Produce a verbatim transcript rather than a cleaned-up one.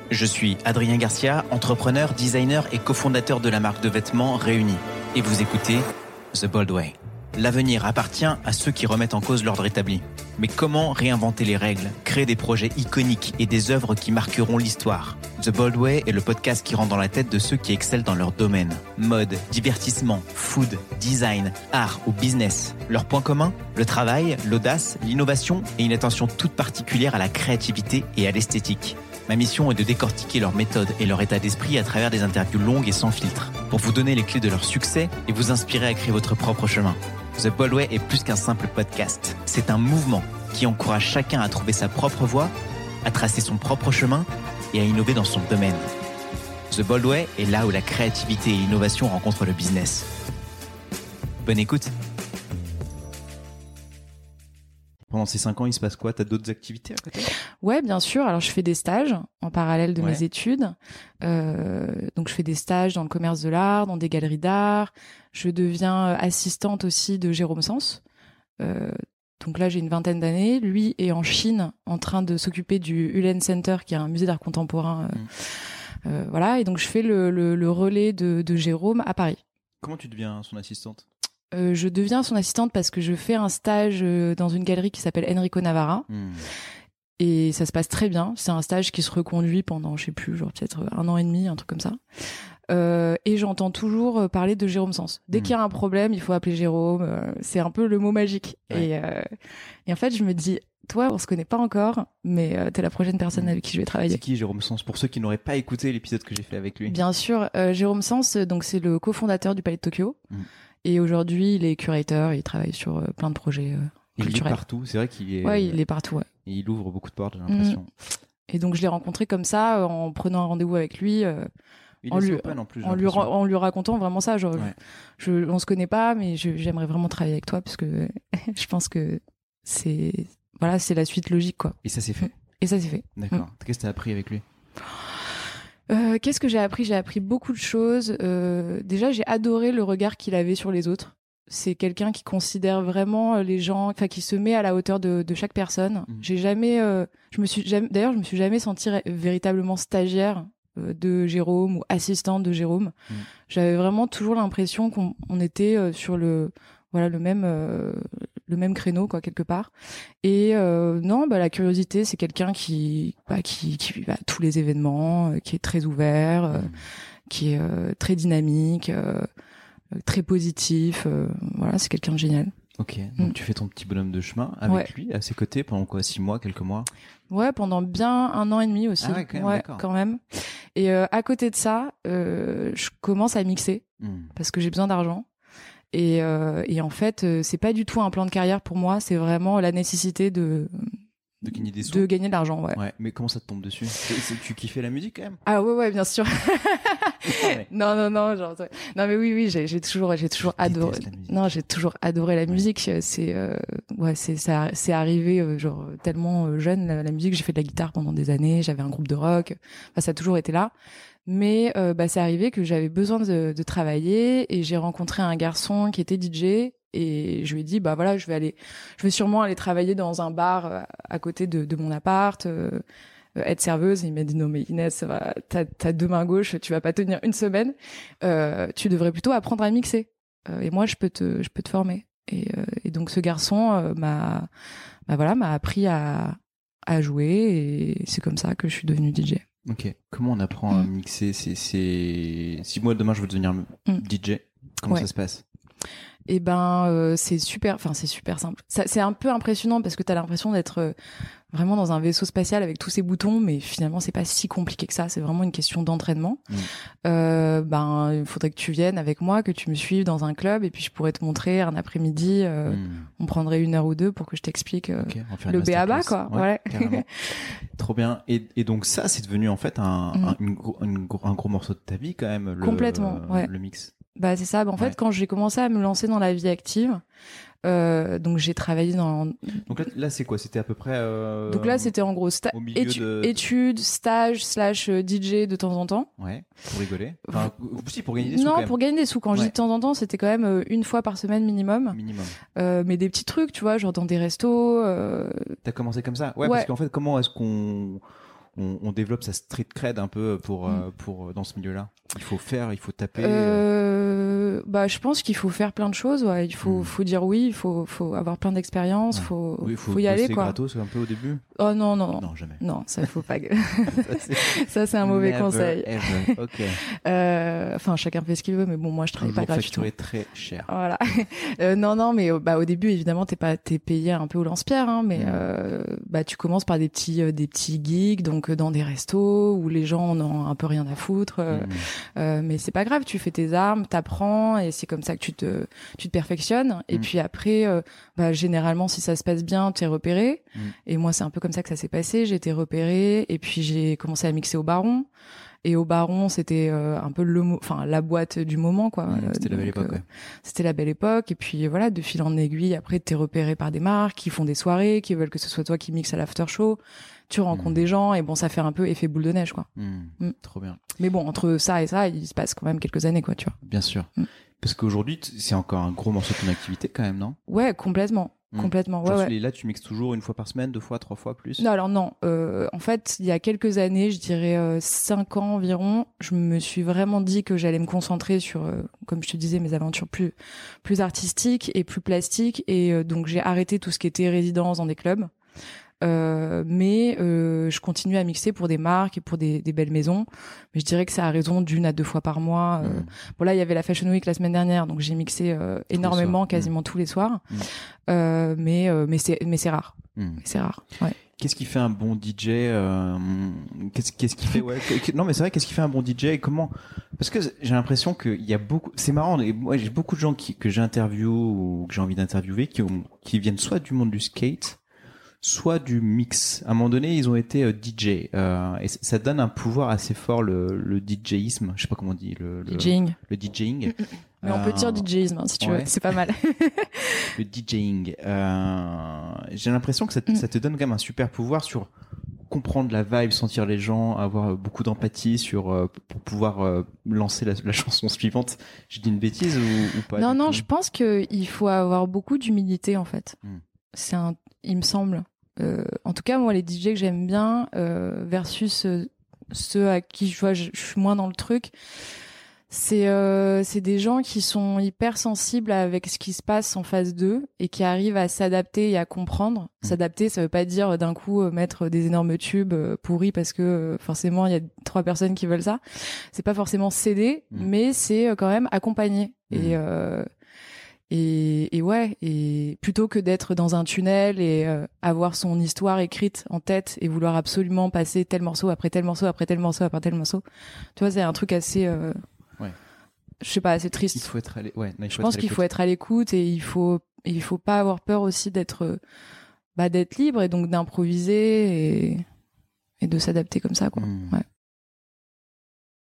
Je suis Adrien Garcia, entrepreneur, designer et cofondateur de la marque de vêtements Réunis. Et vous écoutez The Bold Way. L'avenir appartient à ceux qui remettent en cause l'ordre établi. Mais comment réinventer les règles, créer des projets iconiques et des œuvres qui marqueront l'histoire ? The Bold Way est le podcast qui rentre dans la tête de ceux qui excellent dans leur domaine. Mode, divertissement, food, design, art ou business. Leur point commun ? Le travail, l'audace, l'innovation et une attention toute particulière à la créativité et à l'esthétique. Ma mission est de décortiquer leurs méthodes et leur état d'esprit à travers des interviews longues et sans filtre, pour vous donner les clés de leur succès et vous inspirer à créer votre propre chemin. The Bold Way est plus qu'un simple podcast. C'est un mouvement qui encourage chacun à trouver sa propre voie, à tracer son propre chemin et à innover dans son domaine. The Bold Way est là où la créativité et l'innovation rencontrent le business. Bonne écoute. Pendant ces cinq ans, il se passe quoi ? T'as d'autres activités à côté ? Ouais, bien sûr. Alors, je fais des stages en parallèle de ouais. mes études. Euh, donc, je fais des stages dans le commerce de l'art, dans des galeries d'art. Je deviens assistante aussi de Jérôme Sens. Euh, donc là, j'ai une vingtaine d'années. Lui est en Chine en train de s'occuper du Hulen Center, qui est un musée d'art contemporain. Euh, mmh. euh, voilà. Et donc, je fais le, le, le relais de, de Jérôme à Paris. Comment tu deviens son assistante ? Euh, je deviens son assistante parce que je fais un stage euh, dans une galerie qui s'appelle Enrico Navarra. Mmh. Et ça se passe très bien. C'est un stage qui se reconduit pendant, je sais plus, genre peut-être un an et demi, un truc comme ça. Euh, et j'entends toujours parler de Jérôme Sens. Dès mmh. qu'il y a un problème, il faut appeler Jérôme. Euh, c'est un peu le mot magique. Ouais. Et, euh, et en fait, je me dis, toi, on se connaît pas encore, mais euh, t'es la prochaine personne mmh. avec qui je vais travailler. C'est qui Jérôme Sens, pour ceux qui n'auraient pas écouté l'épisode que j'ai fait avec lui ? Bien sûr, euh, Jérôme Sens, donc c'est le cofondateur du Palais de Tokyo. Mmh. Et aujourd'hui, il est curateur, il travaille sur euh, plein de projets euh, il culturels. Il est partout, c'est vrai qu'il est... Ouais, il est partout, ouais. Et il ouvre beaucoup de portes, j'ai l'impression. Mmh. Et donc, je l'ai rencontré comme ça, euh, en prenant un rendez-vous avec lui, euh, il en, lui open, en, plus, en, lui en lui racontant vraiment ça. Genre, ouais. je, je, on se connaît pas, mais je, j'aimerais vraiment travailler avec toi, parce que je pense que c'est, voilà, c'est la suite logique, quoi. Et ça s'est fait. Et ça s'est fait. D'accord. Mmh. Qu'est-ce que t'as appris avec lui ? Euh, qu'est-ce que j'ai appris ? J'ai appris beaucoup de choses. Euh, déjà, j'ai adoré le regard qu'il avait sur les autres. C'est quelqu'un qui considère vraiment les gens, enfin qui se met à la hauteur de, de chaque personne. Mmh. J'ai jamais, euh, je me suis jamais, d'ailleurs, je me suis jamais sentie véritablement stagiaire euh, de Jérôme ou assistante de Jérôme. Mmh. J'avais vraiment toujours l'impression qu'on on était euh, sur le, voilà, le même, euh, le même créneau quoi quelque part. Et euh, non, bah la curiosité, c'est quelqu'un qui, bah, qui, qui va à tous les événements, euh, qui est très ouvert, euh, mmh. qui est euh, très dynamique. Euh, très positif, euh, voilà, c'est quelqu'un de génial. Ok, donc mmh. tu fais ton petit bonhomme de chemin avec ouais. lui, à ses côtés, pendant quoi, six mois, quelques mois ? Ouais, pendant bien un an et demi aussi. Ah ouais, quand même, ouais, d'accord. quand même. Et euh, à côté de ça, euh, je commence à mixer, mmh. parce que j'ai besoin d'argent. Et, euh, et en fait, euh, c'est pas du tout un plan de carrière pour moi, c'est vraiment la nécessité de... De gagner des sous. De gagner de l'argent, ouais. Ouais, mais comment ça te tombe dessus ? c'est, c'est, Tu kiffais la musique quand même ? Ah ouais, ouais, bien sûr. ouais. Non, non, non, genre, non, mais oui, oui, j'ai, j'ai toujours, j'ai toujours adoré. Non, j'ai toujours adoré la musique. C'est, euh, ouais, c'est, ça, c'est arrivé euh, genre tellement euh, jeune la, la musique. J'ai fait de la guitare pendant des années. J'avais un groupe de rock. Enfin, ça a toujours été là. Mais euh, bah, c'est arrivé que j'avais besoin de, de travailler et j'ai rencontré un garçon qui était D J. Et je lui ai dit, bah voilà, je vais aller, je vais sûrement aller travailler dans un bar à côté de, de mon appart, euh, être serveuse. Et il m'a dit, non mais Inès, ça va, t'as, t'as deux mains gauches, tu vas pas tenir une semaine. Euh, tu devrais plutôt apprendre à mixer. Euh, et moi, je peux te, je peux te former. Et, euh, et donc ce garçon euh, m'a, bah voilà, m'a appris à, à jouer. Et c'est comme ça que je suis devenue D J. Ok. Comment on apprend mmh. à mixer ? C'est, c'est, si moi demain je veux devenir mmh. D J, comment ouais. ça se passe ? Eh ben, euh, c'est super, enfin c'est super simple. Ça, c'est un peu impressionnant parce que t'as l'impression d'être euh, vraiment dans un vaisseau spatial avec tous ces boutons, mais finalement c'est pas si compliqué que ça. C'est vraiment une question d'entraînement. Mmh. Euh, ben, il faudrait que tu viennes avec moi, que tu me suives dans un club, et puis je pourrais te montrer un après-midi. Euh, mmh. On prendrait une heure ou deux pour que je t'explique euh, okay, le b a ba quoi. Ouais, ouais. Trop bien. Et, et donc ça, c'est devenu en fait un, mmh. un, une, une, un gros morceau de ta vie quand même. Le, Complètement. Ouais. Le mix. Bah c'est ça. Bah, en fait, ouais. quand j'ai commencé à me lancer dans la vie active, euh, donc j'ai travaillé dans. Donc là, là c'est quoi ? C'était à peu près. Euh, donc là, c'était en gros sta- étu- de... études, stage slash D J de temps en temps. Ouais. Pour rigoler. Enfin, aussi pour gagner des sous. Non, quand même. pour gagner des sous. Quand ouais. je dis de temps en temps, c'était quand même une fois par semaine minimum. Minimum. Euh, mais des petits trucs, tu vois, genre dans des restos. Euh... T'as commencé comme ça ? Ouais, ouais. Parce qu'en fait, comment est-ce qu'on on, on développe sa street cred un peu pour, mm. euh, pour dans ce milieu-là? Il faut faire, il faut taper. Euh, bah, je pense qu'il faut faire plein de choses. Ouais. Il faut, mm. faut dire oui. Il faut, faut avoir plein d'expériences. Ouais. Faut, oui, faut, faut y aller, quoi. Gratos un peu au début. Oh non, non, non. Non, jamais. Non, ça il faut pas. ça, c'est... ça, c'est un mauvais Never, conseil. Ever. Ok. euh, enfin, chacun fait ce qu'il veut, mais bon, moi, je travaille Toujours pas gratuitement. Très cher. Voilà. euh, non, non, mais bah au début, évidemment, t'es pas, t'es payé un peu au lance-pierre, hein, mais mm. euh, bah tu commences par des petits, euh, des petits gigs, donc euh, dans des restos où les gens en ont un peu rien à foutre. Euh, mm. euh, mais c'est pas grave, tu fais tes armes, t'apprends, et c'est comme ça que tu te, tu te perfectionnes. Et mm. puis après, euh, bah généralement, si ça se passe bien, t'es repéré. Mm. Et moi, c'est un peu comme ça que ça s'est passé. J'ai été repéré, et puis j'ai commencé à mixer au Baron. Et au Baron, c'était euh, un peu le, enfin la boîte du moment, quoi. Mmh, c'était Donc, la belle époque. Ouais. Euh, c'était la belle époque. Et puis voilà, de fil en aiguille, après t'es repéré par des marques qui font des soirées, qui veulent que ce soit toi qui mixes à l'after show. Tu rencontres mmh. des gens, et bon, ça fait un peu effet boule de neige, quoi. Mmh. Mmh. Trop bien. Mais bon, entre ça et ça, il se passe quand même quelques années, quoi, tu vois. Bien sûr. Mmh. Parce qu'aujourd'hui, c'est encore un gros morceau de ton activité, quand même, non? Ouais, complètement. Mmh. Complètement, ouais, ouais. Là, tu mixes toujours une fois par semaine, deux fois, trois fois, plus? Non, alors non. Euh, en fait, il y a quelques années, je dirais euh, cinq ans environ, je me suis vraiment dit que j'allais me concentrer sur, euh, comme je te disais, mes aventures plus plus artistiques et plus plastiques. Et euh, donc, j'ai arrêté tout ce qui était résidence dans des clubs. Euh, mais euh, je continue à mixer pour des marques et pour des, des belles maisons. Mais je dirais que ça a raison d'une à deux fois par mois. Euh, mmh. Bon là, il y avait la Fashion Week la semaine dernière, donc j'ai mixé euh, énormément, quasiment mmh. tous les soirs. Mmh. Euh, mais euh, mais c'est mais c'est rare. Mmh. Mais c'est rare. Ouais. Qu'est-ce qui fait un bon D J euh, Qu'est-ce qu'est-ce qui fait ouais Non mais c'est vrai. Qu'est-ce qui fait un bon D J et comment? Parce que j'ai l'impression qu'il y a beaucoup. C'est marrant. Moi, j'ai beaucoup de gens qui que j'interviewe ou que j'ai envie d'interviewer qui ont qui viennent soit du monde du skate, soit du mix. À un moment donné, ils ont été euh, D J euh, et ça donne un pouvoir assez fort le, le DJisme. Je sais pas comment on dit le, le DJing. Le DJing. Mais on peut dire DJisme hein, si tu ouais. veux. C'est pas mal. Le DJing. Euh, j'ai l'impression que ça, mm. ça te donne quand même un super pouvoir sur comprendre la vibe, sentir les gens, avoir beaucoup d'empathie sur euh, pour pouvoir euh, lancer la, la chanson suivante. J'ai dit une bêtise ou, ou pas? Non non, tout je pense que il faut avoir beaucoup d'humilité en fait. Mm. C'est un, il me semble. Euh, en tout cas, moi, les D J que j'aime bien euh, versus euh, ceux à qui je vois, je, je suis moins dans le truc, c'est euh, c'est des gens qui sont hyper sensibles avec ce qui se passe en face d'eux et qui arrivent à s'adapter et à comprendre. Mmh. S'adapter, ça veut pas dire d'un coup euh, mettre des énormes tubes euh, pourris parce que euh, forcément il y a trois personnes qui veulent ça. C'est pas forcément céder, mmh. mais c'est euh, quand même accompagner. Mmh. Et euh, Et, et ouais, et plutôt que d'être dans un tunnel et euh, avoir son histoire écrite en tête et vouloir absolument passer tel morceau après tel morceau après tel morceau après tel morceau, tu vois, c'est un truc assez, euh, ouais. je sais pas, assez triste. Il faut être à l'écoute. Ouais, non, il faut je pense qu'il faut être à l'écoute et il faut, il faut pas avoir peur aussi d'être, bah, d'être libre et donc d'improviser et, et de s'adapter comme ça, quoi. Mmh. Ouais.